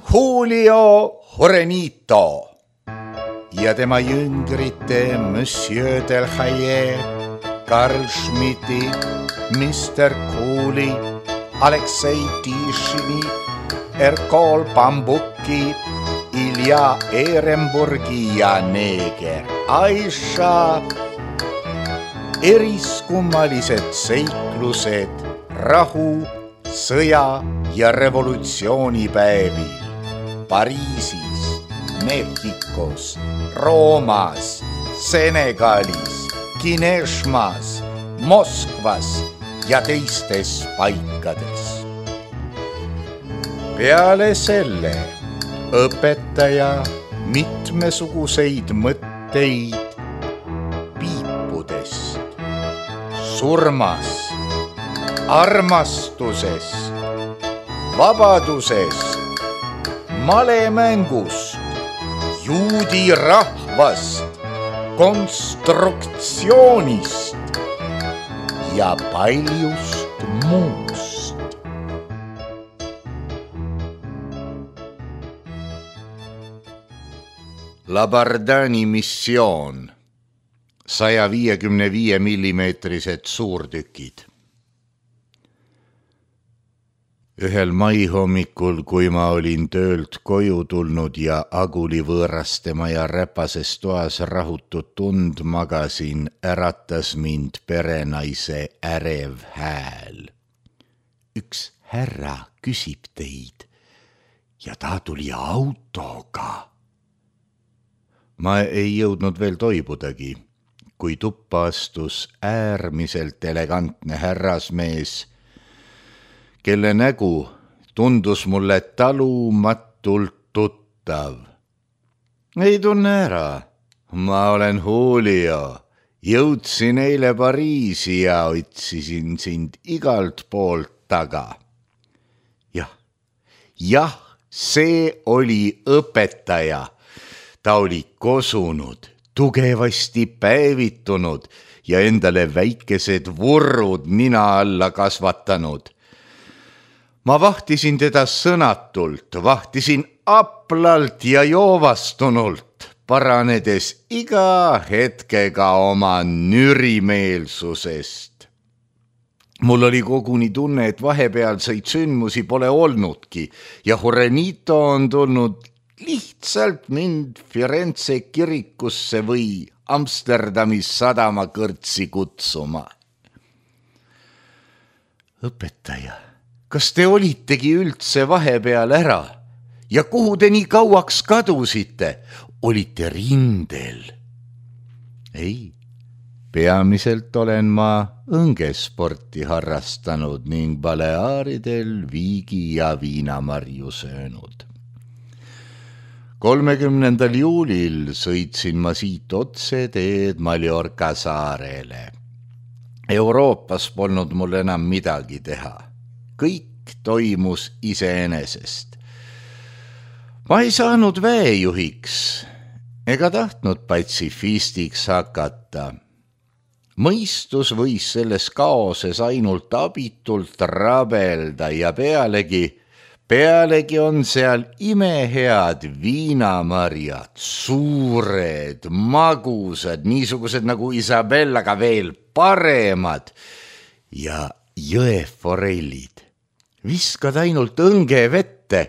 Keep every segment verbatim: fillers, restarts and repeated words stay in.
Julio Jurenito ja tema jüngrite Monsieur Delhaye, Karl Schmidti, mister Kooli, Aleksei Tišini, Erkol Bambuki, Ilja Ehrenburgi ja neeger Aisha. Eriskummalised seiklused rahu, sõja ja revolutsioonipäevil Pariisis, Mehhikos, Roomas, Senegalis, Kineshmas, Moskvas ja teistes paikades. Peale selle õpetaja mitmesuguseid mõtteid piipudest, surmast, armastusest, vabadusest, malemängust, juudi rahvast, konstruktsioonist ja paljust muust. Labardani missioon, saja viiekümne viie millimeetrised suurtükid. Ühel maihommikul, kui ma olin töölt koju tulnud ja Aguli võõrastema ja räpases toas rahutud tund magasin, äratas mind perenaise ärev hääl. Üks härra küsib teid ja ta tuli autoga. Ma ei jõudnud veel toibudagi, kui tuppa astus äärmiselt elegantne härrasmees, kelle nägu tundus mulle talumatult tuttav. Ei tunne ära, ma olen Julio, jõudsin eile Pariisi ja otsisin sind igalt poolt taga. Jah, jah, see oli õpetaja. Ta oli kosunud, tugevasti päevitunud ja endale väikesed vurrud nina alla kasvatanud. Ma vahtisin teda sõnatult, vahtisin aplalt ja joovastunult, paranedes iga hetkega oma nürimeelsusest. Mul oli koguni tunne, et vahepealseid sündmusi pole olnudki ja Jurenito on tulnud lihtsalt mind Firenze kirikusse või Amsterdamis sadama kõrtsi kutsuma. Õpetaja, kas te olitegi üldse vahepeal ära ja kuhu te nii kauaks kadusite? Olite rindel? Ei, peamiselt olen ma õngesporti harrastanud ning Baleaaridel viigi ja viinamarju söönud. kolmekümnendal juulil sõitsin ma siit otse teed Mallorca saarele. Euroopas polnud mul enam midagi teha. Kõik toimus iseenesest. Ma ei saanud väejuhiks ega tahtnud patsifistiks hakata. Mõistus võis selles kaoses ainult abitult rabelda ja pealegi Pealegi on seal imehead viinamarjad, suured, magusad, niisugused nagu Isabellaga veel paremad ja jõeforellid. Viskad ainult õnge vette.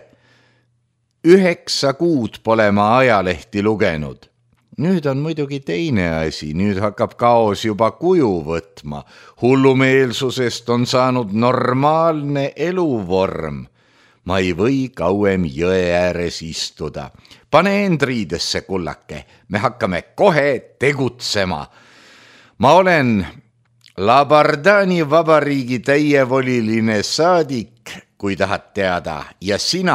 Üheksa kuud pole ma ajalehti lugenud. Nüüd on muidugi teine asi, nüüd hakkab kaos juba kuju võtma. Hullumeelsusest on saanud normaalne eluvorm. Ma ei või kauem jõe ääres istuda. Pane end riidesse, kullake. Me hakkame kohe tegutsema. Ma olen Labardani vabariigi täievoliline saadik, kui tahad teada, ja sina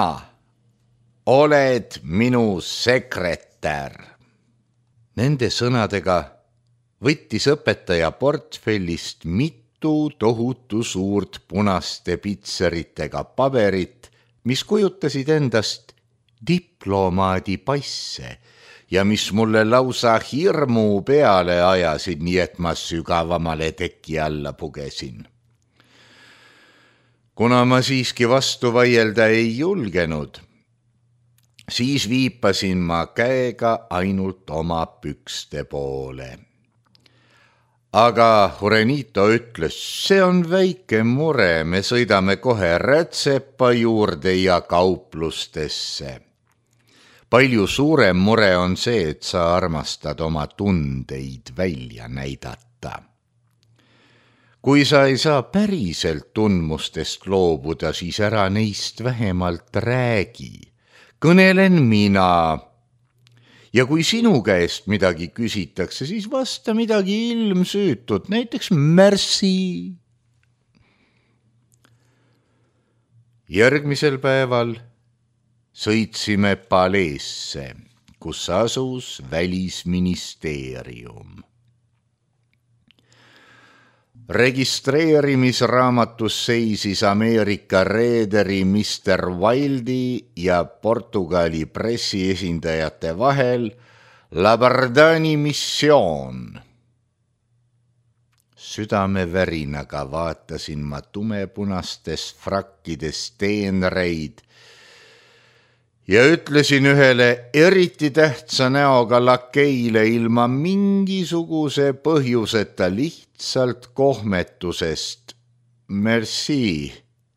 oled minu sekretär. Nende sõnadega võttis õpetaja portfellist mitu tohutu suurt punaste pitseritega paberit, mis kujutasid endast diplomaadi passe ja mis mulle lausa hirmu peale ajasid, nii et ma sügavamale teki alla pugesin. Kuna ma siiski vastu vaielda ei julgenud, siis viipasin ma käega ainult oma pükste poole. Aga Jurenito ütles, see on väike mure, me sõidame kohe rätsepa juurde ja kauplustesse. Palju suurem mure on see, et sa armastad oma tundeid välja näidata. Kui sa ei saa päriselt tundmustest loobuda, siis ära neist vähemalt räägi. Kõnelen mina. Ja kui sinu käest midagi küsitakse, siis vasta midagi ilmsüütut, näiteks merci. Järgmisel päeval sõitsime paleesse, kus asus välisministeerium. Registreerimisraamatus seisis Ameerika reederi mister Wildi ja Portugali pressiesindajate vahel Labardani missioon. Südamevärinaga vaatasin ma tumepunastes frakkides teenreid ja ütlesin ühele eriti tähtsa näoga lakeile ilma mingisuguse põhjuseta lihtsalt kohmetusest. Merci.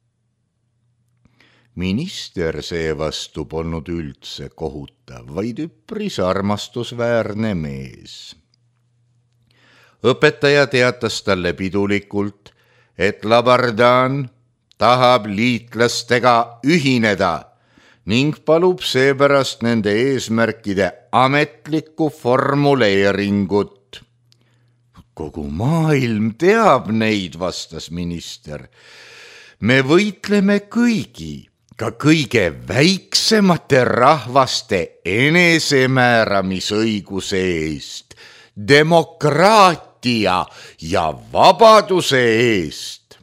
Minister seevastu polnud üldse kohutav, vaid üpris armastusväärne mees. Õpetaja teatas talle pidulikult, et Labardan tahab liitlastega ühineda ning palub seepärast nende eesmärkide ametlikku formuleeringut. Kogu maailm teab neid, vastas minister. Me võitleme kõigi, ka kõige väiksemate rahvaste enesemääramisõiguse eest, demokraatia ja vabaduse eest.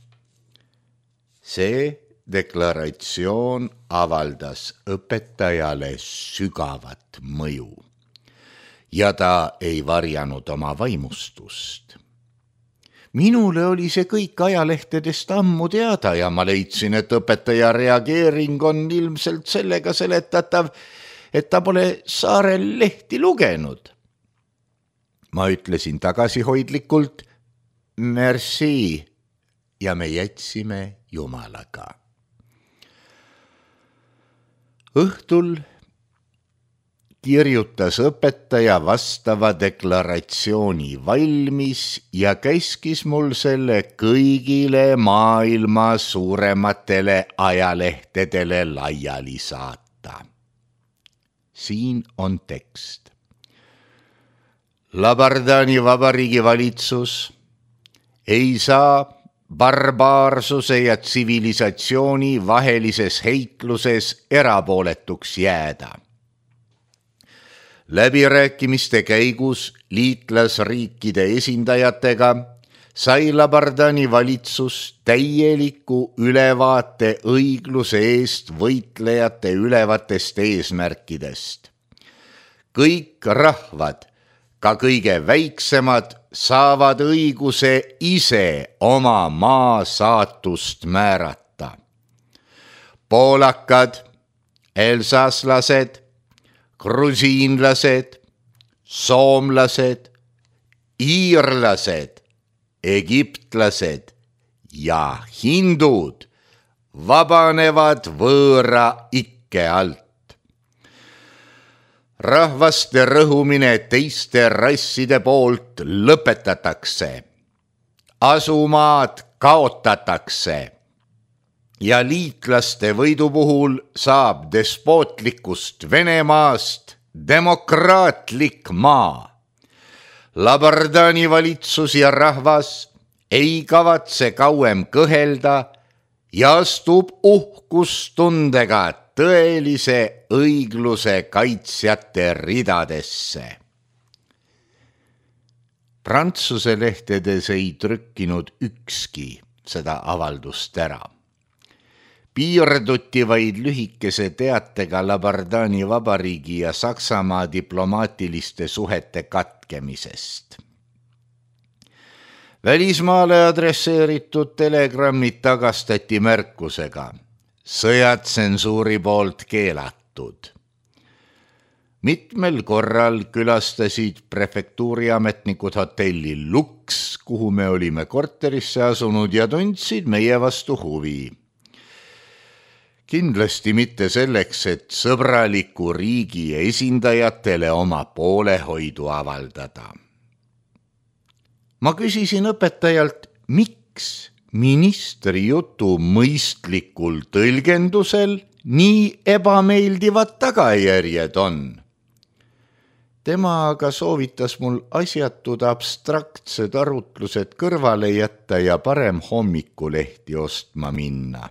See deklaratsioon avaldas õpetajale sügavat mõju ja ta ei varjanud oma vaimustust. Minule oli see kõik ajalehtedest ammu teada ja ma leidsin, et õpetaja reageering on ilmselt sellega seletatav, et ta pole saarel lehti lugenud. Ma ütlesin tagasihoidlikult merci ja me jätsime Jumalaga. Õhtul kirjutas õpetaja vastava deklaratsiooni valmis ja käskis mul selle kõigile maailma suurematele ajalehtedele laiali saata. Siin on tekst. Labardani vabariigi valitsus ei saa barbaarsuse ja tsivilisatsiooni vahelises heitluses erapooletuks jääda. Läbirääkimiste käigus liitlasriikide esindajatega sai Labardani valitsus täieliku ülevaate õigluse eest võitlejate ülevatest eesmärkidest. Kõik rahvad, ka kõige väiksemad, saavad õiguse ise oma maa saatust määrata. Poolakad, elsaslased, grusiinlased, soomlased, iirlased, egiptlased ja hindud vabanevad võõra ikke alt. Rahvaste rõhumine teiste rasside poolt lõpetatakse, asumaad kaotatakse ja liitlaste võidu puhul saab despootlikust Venemaast demokraatlik maa. Labardani valitsus ja rahvas ei kavatse kauem kõhelda ja astub uhkustundega tõelise õigluse kaitsjate ridadesse. Prantsuse lehtedes ei trükkinud ükski seda avaldust ära. Piirduti vaid lühikese teatega Labardani vabariigi ja Saksamaa diplomaatiliste suhete katkemisest. Välismaale adresseeritud telegrammid tagastati märkusega sõjatsensuuri poolt keelatud. Mitmel korral külastasid prefektuuriametnikud hotelli Lux, kuhu me olime korterisse asunud ja tundsid meie vastu huvi. Kindlasti mitte selleks, et sõbraliku riigi esindajatele oma poolehoidu avaldada. Ma küsisin õpetajalt, miks ministri jutu mõistlikul tõlgendusel nii ebameeldivad tagajärjed on. Tema aga soovitas mul asjatud abstraktsed arutlused kõrvale jätta ja parem hommikulehti ostma minna.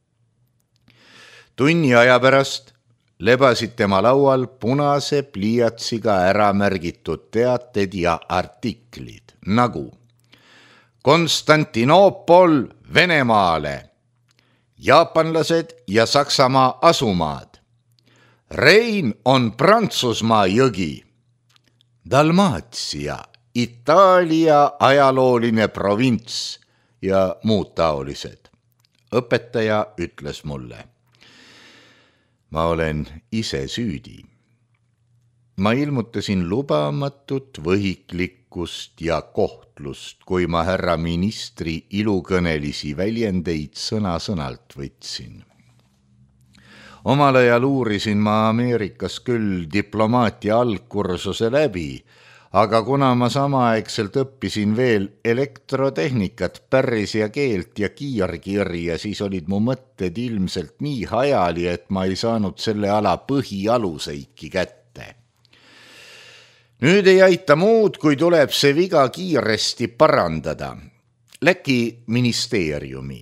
Tunni aja pärast lebasid tema laual punase pliiatsiga ära märgitud teated ja artiklid, nagu Konstantinoopol Venemaale, jaapanlased ja Saksamaa asumaad, Rein on Prantsusmaa jõgi, Dalmatia, Itaalia ajalooline provints ja muud taolised. Õpetaja ütles mulle, ma olen ise süüdi. Ma ilmutasin lubamatut võhiklikkust ja kohtlust, kui ma härra ministri ilukõnelisi väljendeid sõna-sõnalt võtsin. Omal ajal uurisin ma Ameerikas küll diplomaatia algkursuse läbi, aga kuna ma samaaegselt õppisin veel elektrotehnikat, pärris ja keelt ja kiirkirja, siis olid mu mõtted ilmselt nii hajali, et ma ei saanud selle ala põhialuseidki kätte. Nüüd ei aita muud, kui tuleb see viga kiiresti parandada. Läki ministeeriumi.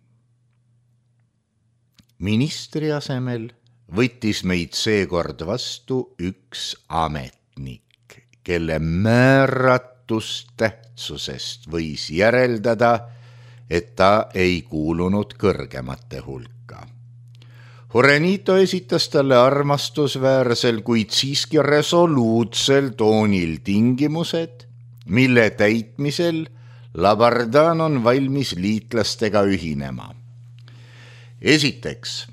Ministri asemel võttis meid seekord vastu üks ametnik, kelle määratust tähtsusest võis järeldada, et ta ei kuulunud kõrgemate hulka. Jurenito esitas talle armastusväärsel, kuid siiski resoluutsel toonil tingimused, mille täitmisel Labardan on valmis liitlastega ühinema. Esiteks,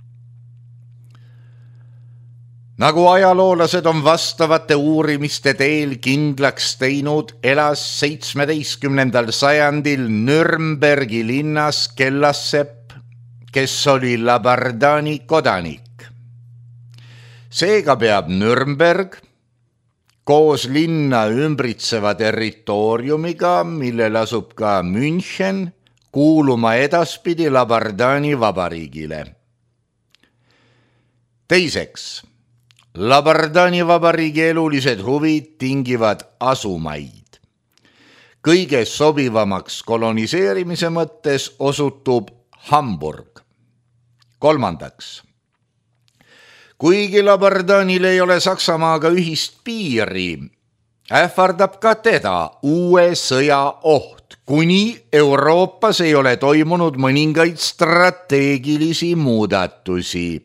nagu ajaloolased on vastavate uurimiste teel kindlaks teinud, elas seitsmeteistkümnendal sajandil Nürnbergi linnas Kellassepp, kes oli Labardani kodanik. Seega peab Nürnberg koos linna ümbritseva territooriumiga, millel asub ka München, kuuluma edaspidi Labardani vabariigile. Teiseks, Labardani vabariigi elulised huvid tingivad asumaid. Kõige sobivamaks koloniseerimise mõttes osutub Hamburg. Kolmandaks, kuigi Labardanil ei ole Saksamaaga ühist piiri, ähvardab ka teda uue sõja oht, kuni Euroopas ei ole toimunud mõningaid strateegilisi muudatusi.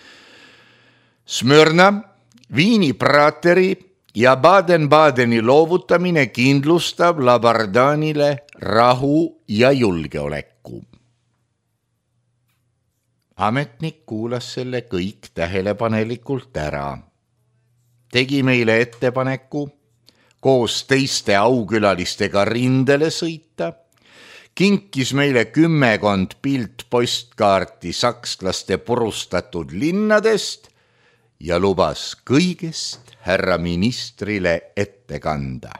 Smyrna, Viini Prateri ja Baden-Badeni loovutamine kindlustab Labardanile rahu ja julgeoleku. Ametnik kuulas selle kõik tähelepanelikult ära. Tegi meile ettepaneku koos teiste aukülalistega rindele sõita, kinkis meile kümmekond pilt postkaarti sakslaste purustatud linnadest ja lubas kõigest härra ministrile ette kanda.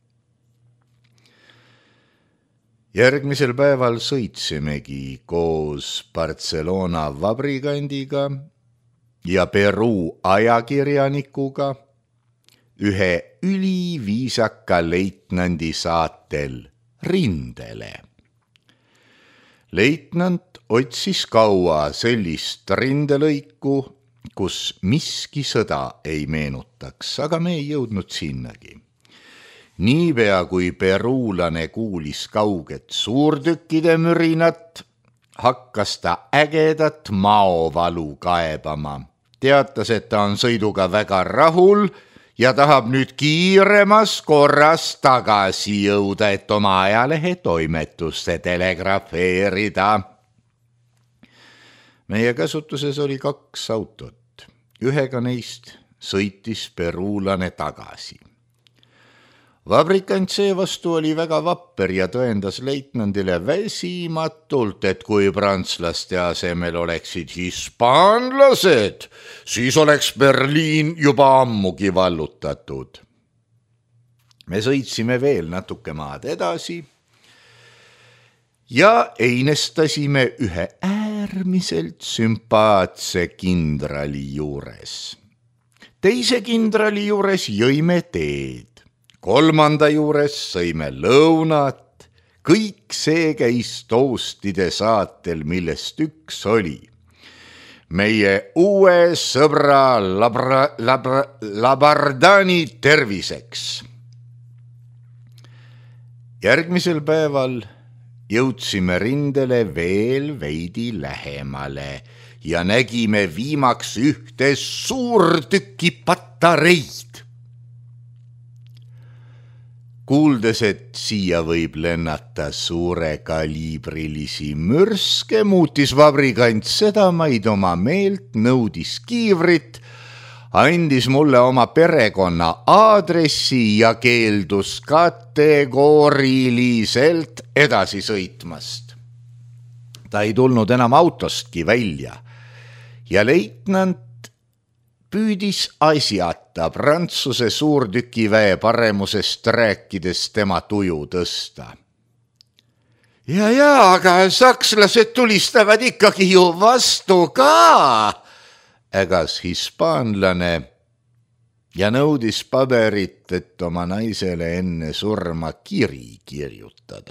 Järgmisel päeval sõitsimegi koos Barcelona vabrikandiga ja Peruu ajakirjanikuga ühe üliviisaka leitnandi saatel rindele. Leitnant otsis kaua sellist rindelõiku, kus miski sõda ei meenutaks, aga me ei jõudnud sinnagi. Niipea kui peruulane kuulis kauget suurtükkide mürinat, hakkas ta ägedat maovalu kaebama. Teatas, et ta on sõiduga väga rahul ja tahab nüüd kiiremas korras tagasi jõuda, et oma ajalehe toimetuste telegrafeerida. Meie käsutuses oli kaks autot. Ühega neist sõitis peruulane tagasi. Vabrikant seevastu oli väga vapper ja tõendas leitnandile väsimatult, et kui prantslaste asemel oleksid hispaanlased, siis oleks Berliin juba ammugi vallutatud. Me sõitsime veel natuke maad edasi ja einestasime ühe äärmiselt sümpaatse kindrali juures. Teise kindrali juures jõime teed. Kolmanda juures sõime lõunat, kõik see käis toastide saatel, millest üks oli meie uue sõbra labra, labra, Labardani terviseks. Järgmisel päeval jõudsime rindele veel veidi lähemale ja nägime viimaks ühte suurtüki patareid. Kuuldes, et siia võib lennata suure kaliibrilisi mürske, muutis vabrikant sedamaid oma meelt, nõudis kiivrit, andis mulle oma perekonna aadressi ja keeldus kategooriliselt edasi sõitmast. Ta ei tulnud enam autostki välja ja leitnant püüdis asjata Prantsuse suurtükiväe paremusest rääkides tema tuju tõsta. Ja, ja, aga sakslased tulistavad ikkagi ju vastu ka, ägas hispaanlane ja nõudis paberit, et oma naisele enne surma kiri kirjutada.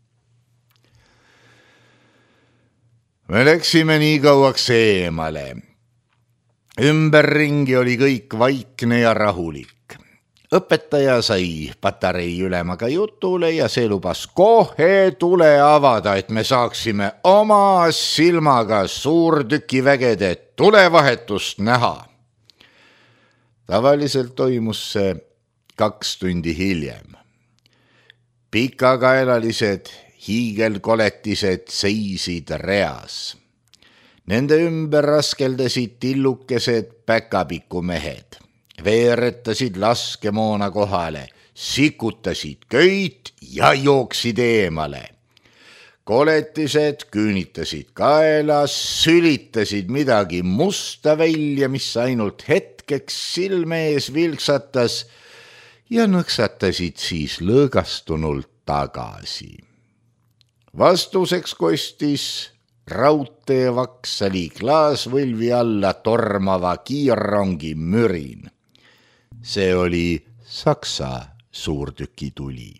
Me läksime nii kauaks eemale. Ümberringi oli kõik vaikne ja rahulik. Õpetaja sai patarei ülemaga jutule ja see lubas kohe tule avada, et me saaksime oma silmaga suurtükivägede tulevahetust näha. Tavaliselt toimus see kaks tundi hiljem. Pikakaelalised hiigelkoletised seisid reas. Nende ümber raskeldasid tillukesed päkapikumehed, veeretasid laskemoona kohale, sikutasid köit ja jooksid eemale. Koletised küünitasid kaelas, sülitasid midagi musta välja, mis ainult hetkeks silme ees vilksatas ja nõksatasid siis lõõgastunult tagasi. Vastuseks kostis raudtee vaksali klaasvõlvi alla tormava kiirrongi mürin. See oli Saksa suurtükituli.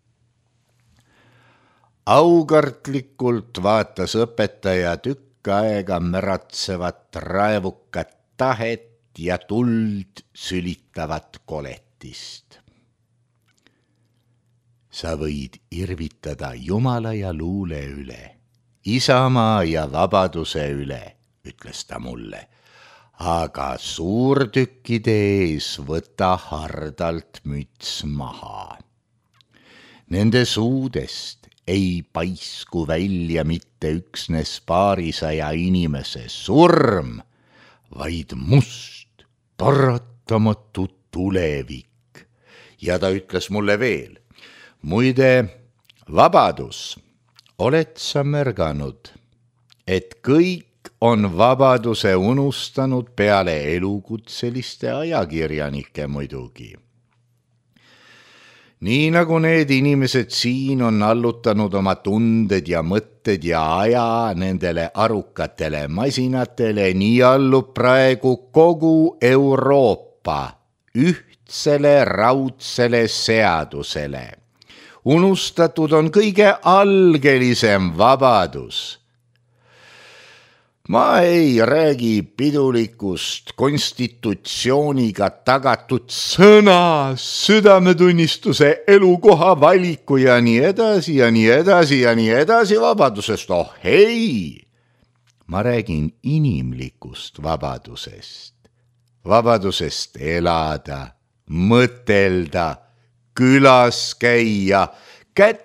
Aukartlikult vaatas õpetaja tükk aega märatsevat raevukat tahet ja tuld sülitavat koletist. Sa võid irvitada Jumala ja luule üle, isamaa ja vabaduse üle, ütles ta mulle, aga suurtükkide ees võta hardalt müts maha. Nende suudest ei paisku välja mitte üksnes paarisaja inimese surm, vaid must, paratamatu tulevik. Ja ta ütles mulle veel, muide, vabadus, oled sa märganud, et kõik on vabaduse unustanud peale elukutseliste ajakirjanike muidugi. Nii nagu need inimesed siin on allutanud oma tunded ja mõtted ja aja nendele arukatele masinatele, nii allub praegu kogu Euroopa ühtsele raudsele seadusele. Unustatud on kõige algelisem vabadus. Ma ei räägi pidulikust konstitutsiooniga tagatud sõna, südametunnistuse, elukoha valiku ja nii edasi ja nii edasi ja nii edasi vabadusest. Oh hei! Ma räägin inimlikust vabadusest. Vabadusest elada, mõtelda, külas käia,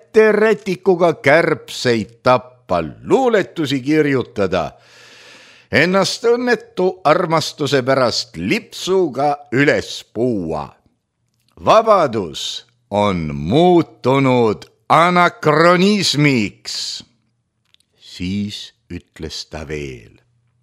käterätikuga kärbseid tappa, luuletusi kirjutada. ennast õnnetu armastuse pärast lipsuga üles puua. Vabadus on muutunud anakronismiks. Siis ütles ta veel.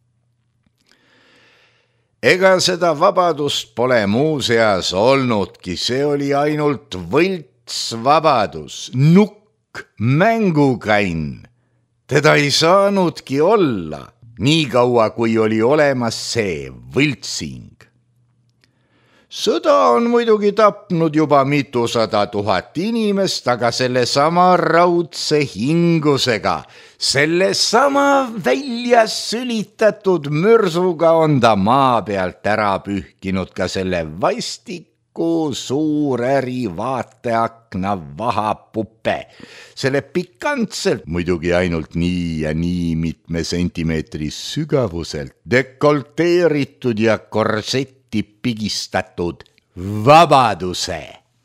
Ega seda vabadust pole muuseas olnudki, see oli ainult võltsvabadus, nukk, mängukann. Teda ei saanudki olla, nii kaua kui oli olemas see võltsing. Sõda on muidugi tapnud juba mitusada tuhat inimest, aga selle sama raudse hingusega, selle sama välja sülitatud mürsuga on ta maa pealt ära pühkinud ka selle vastiku suuräri vaateakna vahapuppe, selle pikantselt, muidugi ainult nii ja nii mitme sentimeetri sügavuselt dekolteeritud ja korsetti pigistatud vabaduse.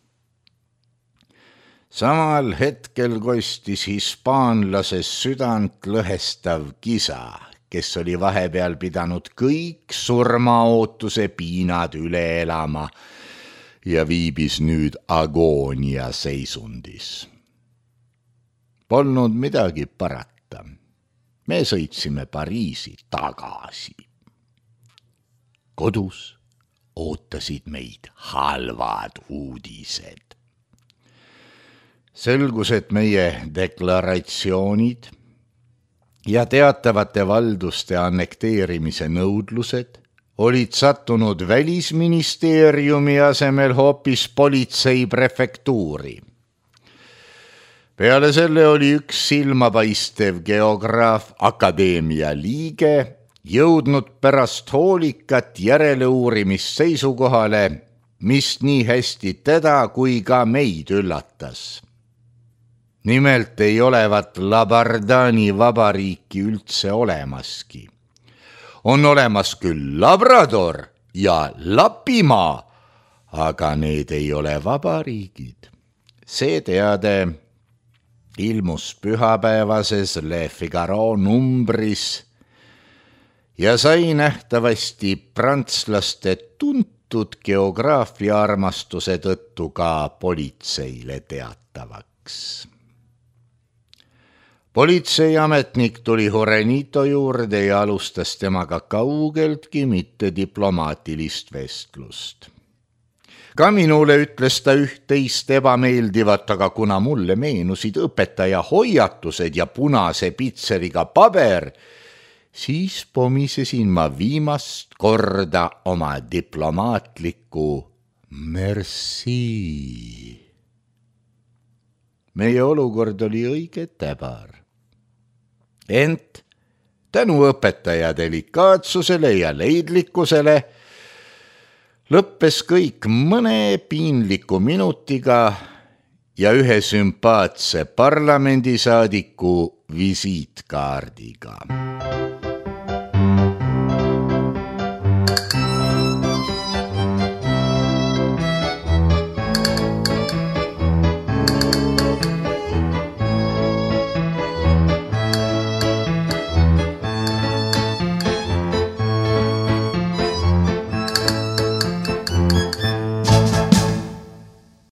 Samal hetkel kostis hispaanlase südant lõhestav kisa, kes oli vahepeal pidanud kõik surmaootuse piinad üle elama ja viibis nüüd agoonia seisundis. Polnud midagi parata. Me sõitsime Pariisi tagasi. Kodus ootasid meid halvad uudised. Selgus, et meie deklaratsioonid ja teatavate valduste annekteerimise nõudlused olid sattunud välisministeeriumi asemel hoopis politsei prefektuuri. Peale selle oli üks silmapaistev geograaf, akadeemia liige, jõudnud pärast hoolikat järeleuurimist seisukohale, mis nii hästi teda kui ka meid üllatas. Nimelt ei olevat Labardani vabariiki üldse olemaski. On olemas küll Labrador ja Lapimaa, aga need ei ole vabariigid. See teade ilmus pühapäevases Le Figaro numbris ja sai nähtavasti prantslaste tuntud geograafia armastuse tõttu ka politseile teatavaks. Politseiametnik tuli Jorenito juurde ja alustas temaga kaugeltki mitte diplomaatilist vestlust. Ka minule ütles ta üht-teist ebameeldivat, aga kuna mulle meenusid õpetaja hoiatused ja punase pitseriga paber, siis pomisesin ma viimast korda oma diplomaatliku merci. Meie olukord oli õige täbar. Ent tänu õpetaja delikaatsusele ja leidlikkusele lõppes kõik mõne piinliku minutiga ja ühe sümpaatse parlamendisaadiku visiitkaardiga.